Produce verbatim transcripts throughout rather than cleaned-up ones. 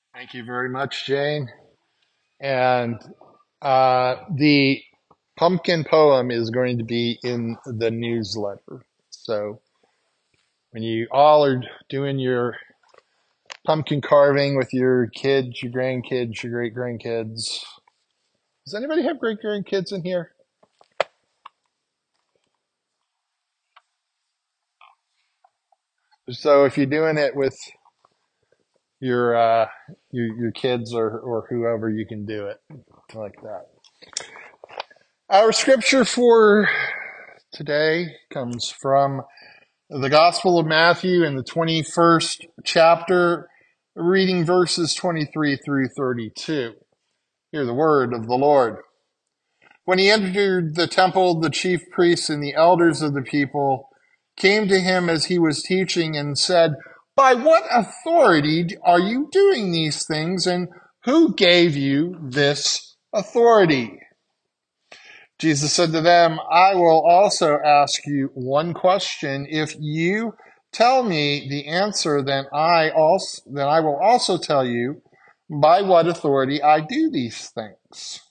Thank you very much, Jane. And uh, the pumpkin poem is going to be in the newsletter. So when you all are doing your pumpkin carving with your kids, your grandkids, your great grandkids, does anybody have great grandkids in here? So if you're doing it with your uh, your, your kids or, or whoever, you can do it like that. Our scripture for today comes from the Gospel of Matthew in the twenty-first chapter, reading verses twenty-three through thirty-two. Hear the word of the Lord. When he entered the temple, the chief priests and the elders of the people came to him as he was teaching and said, "By what authority are you doing these things, and who gave you this authority?" Jesus said to them, "I will also ask you one question. If you tell me the answer, then I also then I will also tell you by what authority I do these things.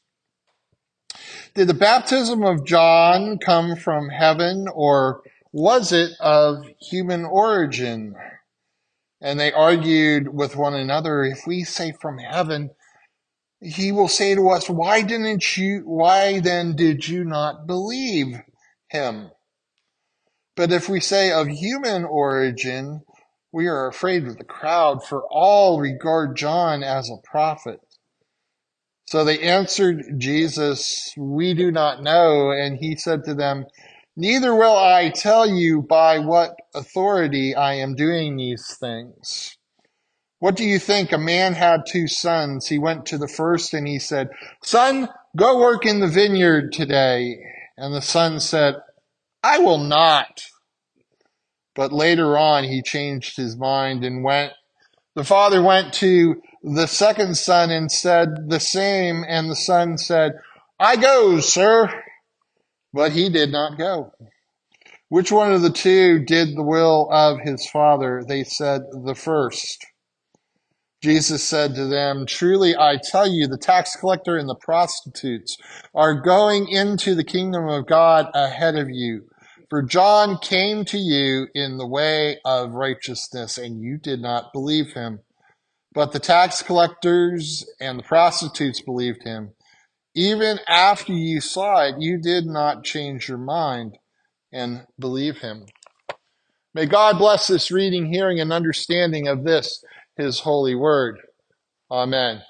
Did the baptism of John come from heaven, or was it of human origin?" And they argued with one another, "If we say from heaven, he will say to us, why didn't you, why then did you not believe him? But if we say of human origin, we are afraid of the crowd, for all regard John as a prophet." So they answered Jesus, "We do not know." And he said to them, "Neither will I tell you by what authority I am doing these things. What do you think? A man had two sons. He went to the first and he said, 'Son, go work in the vineyard today.' And the son said, 'I will not.' But later on he changed his mind and went. The father went to the second son and said the same. And the son said, 'I go, sir.' But he did not go. Which one of the two did the will of his father?" They said, "The first." Jesus said to them, "Truly I tell you, the tax collector and the prostitutes are going into the kingdom of God ahead of you. For John came to you in the way of righteousness, and you did not believe him. But the tax collectors and the prostitutes believed him. Even after you saw it, you did not change your mind and believe him." May God bless this reading, hearing, and understanding of this, his holy word. Amen.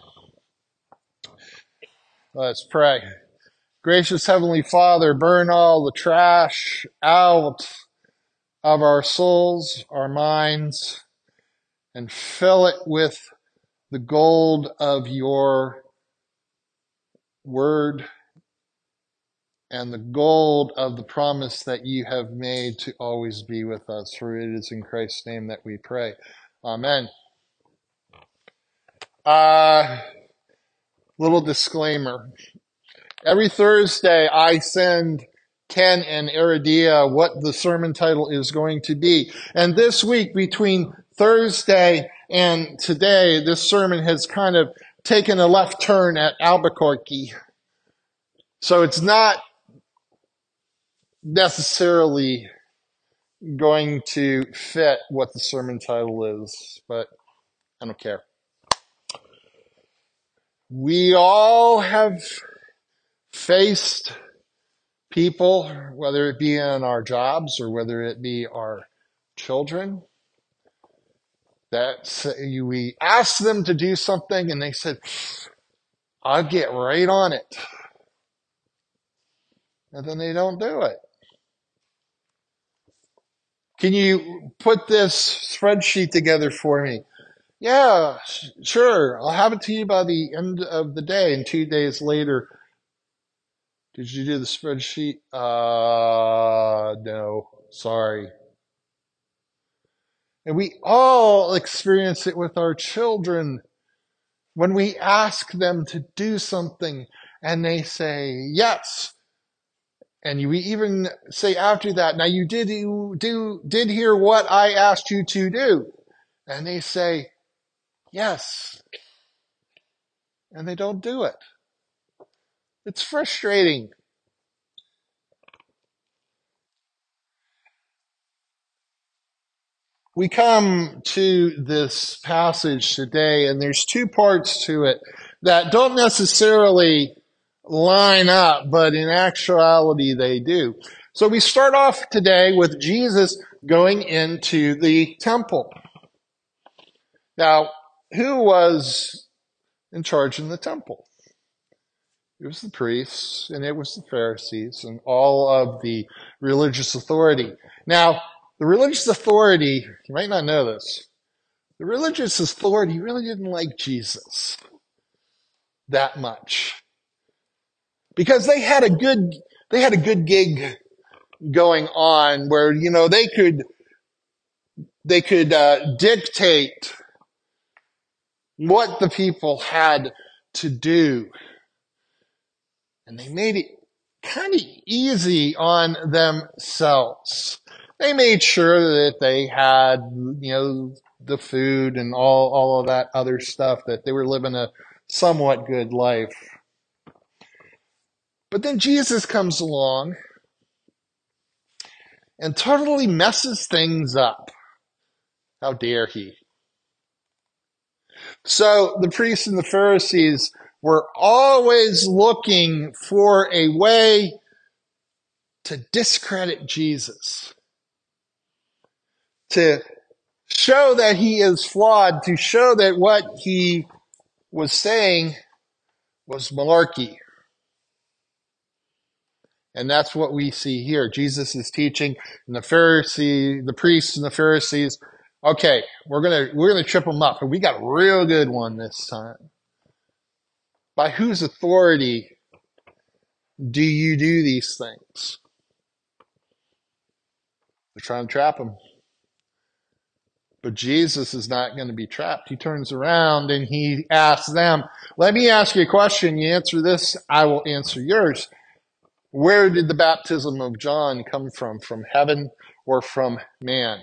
Let's pray. Gracious Heavenly Father, burn all the trash out of our souls, our minds, and fill it with the gold of your word and the gold of the promise that you have made to always be with us. For it is in Christ's name that we pray. Amen. Uh, little disclaimer. Every Thursday, I send Ken and Iridia what the sermon title is going to be. And this week, between Thursday and today, this sermon has kind of taken a left turn at Albuquerque. So it's not necessarily going to fit what the sermon title is, but I don't care. We all have faced people, whether it be in our jobs or whether it be our children, that say, we ask them to do something and they said, "I'll get right on it." And then they don't do it. "Can you put this spreadsheet together for me?" "Yeah, sure. I'll have it to you by the end of the day." And two days later, "Did you do the spreadsheet?" Uh, no, sorry. And we all experience it with our children when we ask them to do something and they say yes. And we even say after that, "Now you did you do did hear what I asked you to do?" And they say yes. and they don't do it. It's frustrating. We come to this passage today, and there's two parts to it that don't necessarily line up, but in actuality they do. So we start off today with Jesus going into the temple. Now, who was in charge in the temple? It was the priests, and it was the Pharisees, and all of the religious authority. Now, the religious authority, you might not know this, the religious authority really didn't like Jesus that much. Because they had a good, they had a good gig going on where, you know, they could, they could uh, dictate what the people had to do. And they made it kind of easy on themselves. They made sure that they had, you know, the food and all, all of that other stuff, that they were living a somewhat good life. But then Jesus comes along and totally messes things up. How dare he? So the priests and the Pharisees were always looking for a way to discredit Jesus, to show that he is flawed, to show that what he was saying was malarkey. And that's what we see here. Jesus is teaching, and the Pharisee, the priests and the Pharisees, okay, we're gonna we're gonna trip them up, and we got a real good one this time. By whose authority do you do these things? They're trying to trap him. But Jesus is not going to be trapped. He turns around and he asks them, let me ask you a question. You answer this, I will answer yours. Where did the baptism of John come from? From heaven or from man?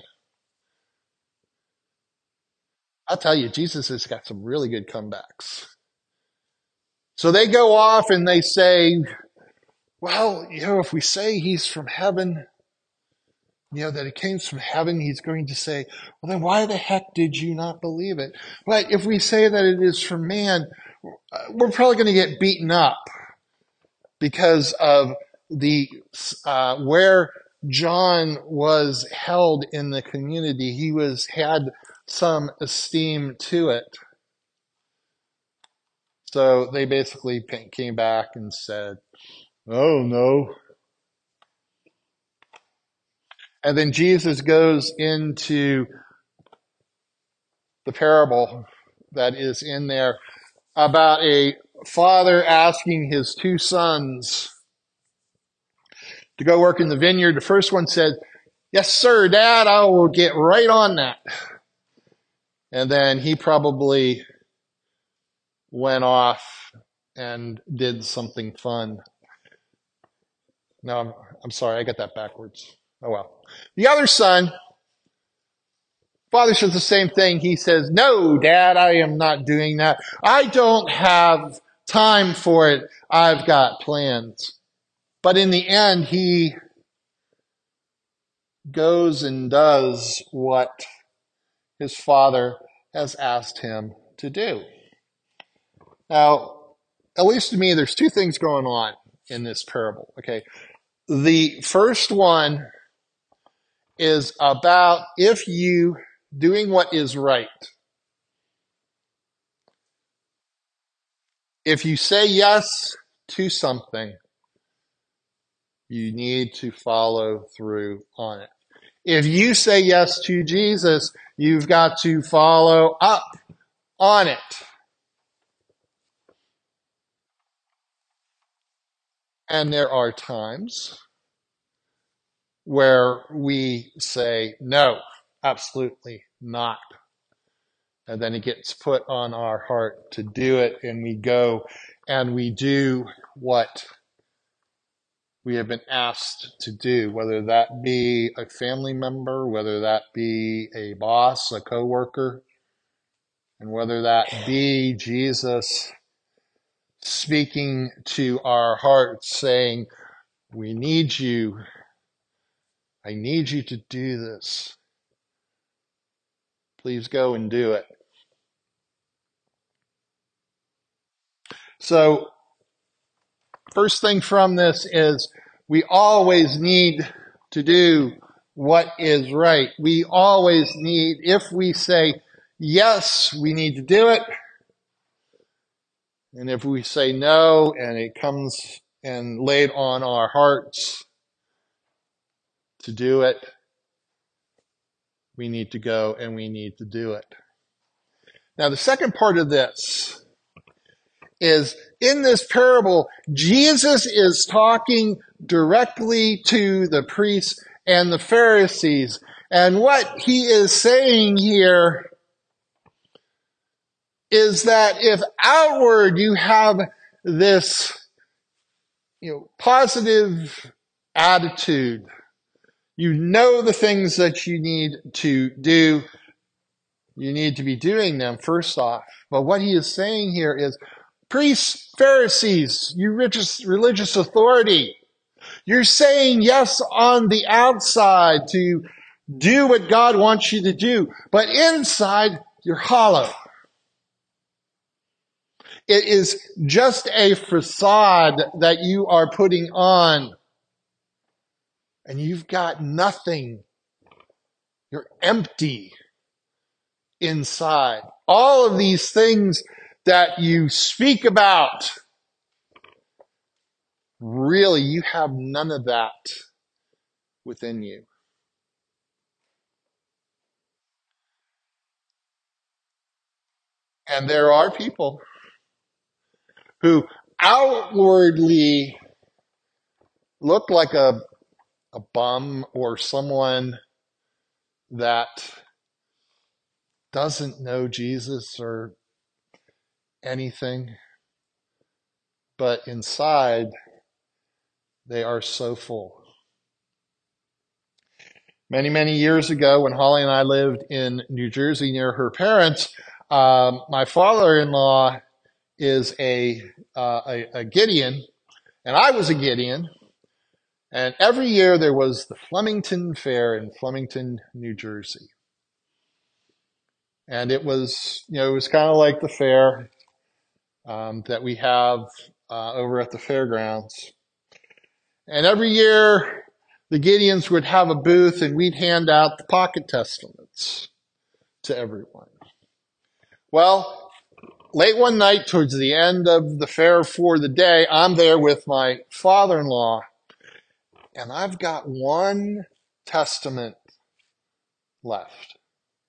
I'll tell you, Jesus has got some really good comebacks. So they go off and they say, well, you know, if we say he's from heaven, you know, that it came from heaven, he's going to say, well, then why the heck did you not believe it? But if we say that it is from man, we're probably going to get beaten up because of the uh, where John was held in the community. He was had some esteem to it. So they basically came back and said, oh, no. And then Jesus goes into the parable that is in there about a father asking his two sons to go work in the vineyard. The first one said, yes, sir, Dad, I will get right on that. And then he probably went off and did something fun. No, I'm, I'm sorry, I got that backwards. Oh well. The other son, father says the same thing. He says, no, Dad, I am not doing that. I don't have time for it. I've got plans. But in the end, he goes and does what his father has asked him to do. Now, at least to me, there's two things going on in this parable. Okay. The first one is about if you doing what is right. If you say yes to something, you need to follow through on it. If you say yes to Jesus, you've got to follow up on it. And there are times where we say, no, absolutely not. And then it gets put on our heart to do it, and we go and we do what we have been asked to do, whether that be a family member, whether that be a boss, a coworker, and whether that be Jesus speaking to our hearts, saying, we need you. I need you to do this. Please go and do it. So, first thing from this is we always need to do what is right. We always need, if we say yes, we need to do it. And if we say no and it comes and laid on our hearts to do it, we need to go and we need to do it. Now, the second part of this is in this parable, Jesus is talking directly to the priests and the Pharisees. And what he is saying here is that if outward you have this, you know, positive attitude, you know the things that you need to do, you need to be doing them first off. But what he is saying here is, priests, Pharisees, you religious, religious authority, you're saying yes on the outside to do what God wants you to do, but inside you're hollow. It is just a facade that you are putting on, and you've got nothing. You're empty inside. All of these things that you speak about, really, you have none of that within you. And there are people who outwardly look like a, a bum or someone that doesn't know Jesus or anything, but inside they are so full. Many, many years ago, when Holly and I lived in New Jersey near her parents, um, my father-in-law is a, uh, a a Gideon, and I was a Gideon. And every year there was the Flemington Fair in Flemington, New Jersey. And it was, you know, it was kind of like the fair um, that we have uh, over at the fairgrounds. And every year the Gideons would have a booth and we'd hand out the pocket testaments to everyone. Well, late one night towards the end of the fair for the day, I'm there with my father-in-law, and I've got one testament left.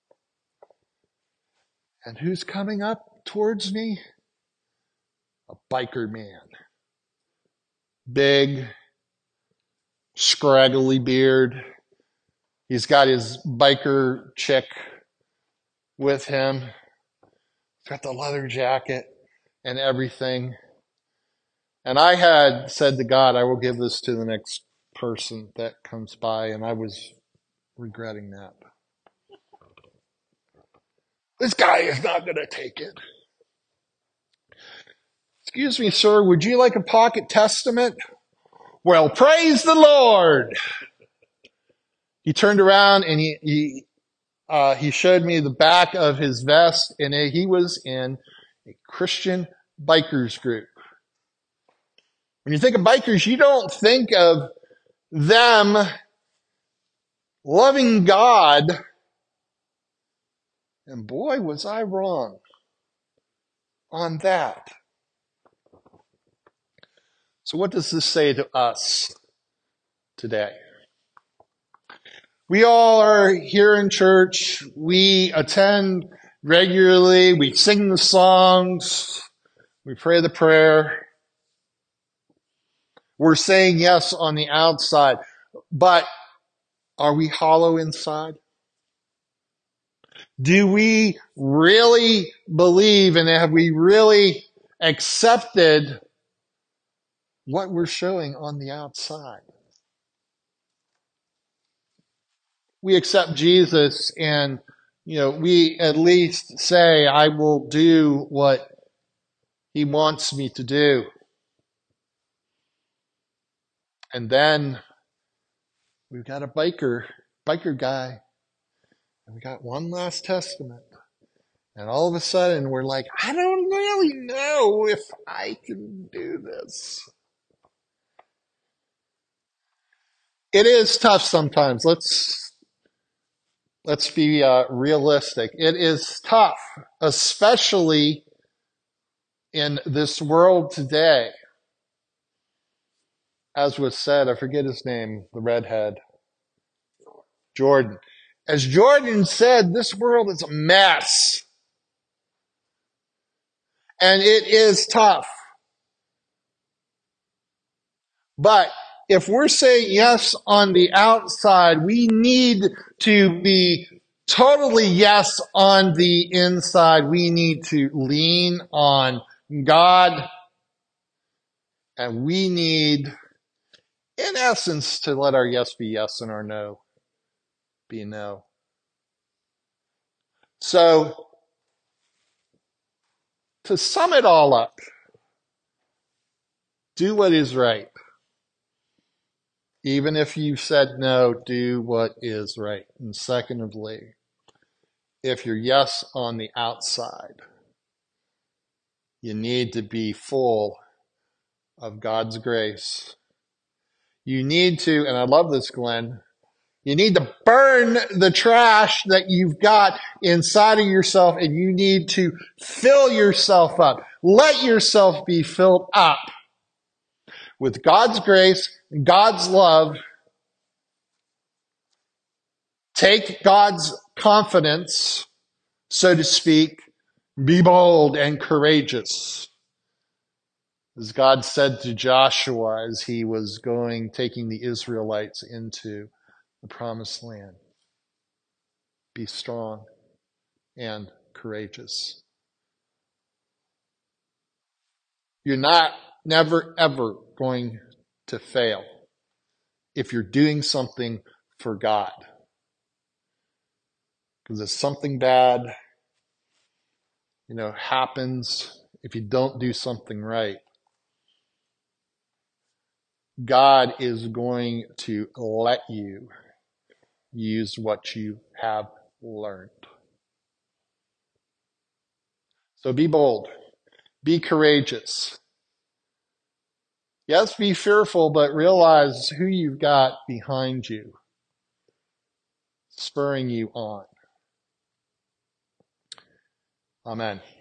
And who's coming up towards me? A biker man. Big, scraggly beard. He's got his biker chick with him. He's got the leather jacket and everything. And I had said to God, I will give this to the next person that comes by, and I was regretting that. This guy is not going to take it. Excuse me, sir, would you like a pocket testament? Well, praise the Lord. He turned around and he he, uh, he showed me the back of his vest, and he was in a Christian bikers group. When you think of bikers, you don't think of them loving God. And boy, was I wrong on that. So what does this say to us today? We all are here in church. We attend regularly. We sing the songs. We pray the prayer. We're saying yes on the outside. But are we hollow inside? Do we really believe, and have we really accepted what we're showing on the outside? We accept Jesus, and you know, we at least say, I will do what He wants me to do. And then we've got a biker, biker guy, and we got one last testament. And all of a sudden we're like, I don't really know if I can do this. It is tough sometimes. Let's let's be uh, realistic. It is tough, especially in this world today. As was said, I forget his name, the redhead, Jordan. As Jordan said, this world is a mess. And it is tough. But if we're saying yes on the outside, we need to be totally yes on the inside. We need to lean on God. And we need, in essence, to let our yes be yes and our no be no. So, to sum it all up, do what is right. Even if you said no, do what is right. And secondly, if you're yes on the outside, you need to be full of God's grace. You need to, and I love this, Glenn, you need to burn the trash that you've got inside of yourself, and you need to fill yourself up. Let yourself be filled up with God's grace, God's love. Take God's confidence, so to speak. Be bold and courageous. As God said to Joshua as he was going, taking the Israelites into the promised land. Be strong and courageous. You're not never, ever going to fail if you're doing something for God. Because if something bad, you know, happens, if you don't do something right, God is going to let you use what you have learned. So be bold. Be courageous. Yes, be fearful, but realize who you've got behind you, spurring you on. Amen.